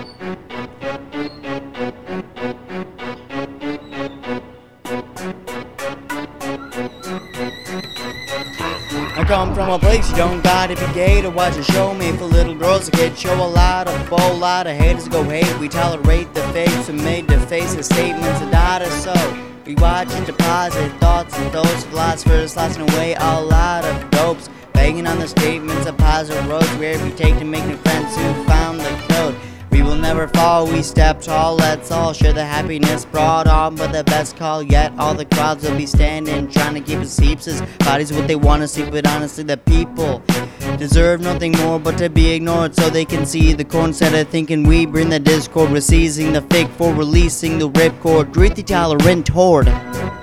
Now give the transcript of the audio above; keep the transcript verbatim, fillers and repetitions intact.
I come from a place you don't gotta be gay to watch a show made for little girls that get show a lot of whole lot of haters go hate. We tolerate the fakes and made to face the statements of data, so we watch and deposit thoughts and those philosophers slicing away a lot of dopes, banging on the statements of positive roads where we take to make new friends who found the code. We will never fall, we step tall, let's all share the happiness brought on by the best call yet. All the crowds will be standing, trying to keep us heaps as bodies what they want to see, but honestly the people deserve nothing more but to be ignored so they can see the core instead of thinking we bring the discord. We're seizing the fake for releasing the ripcord. Greet the tolerant horde.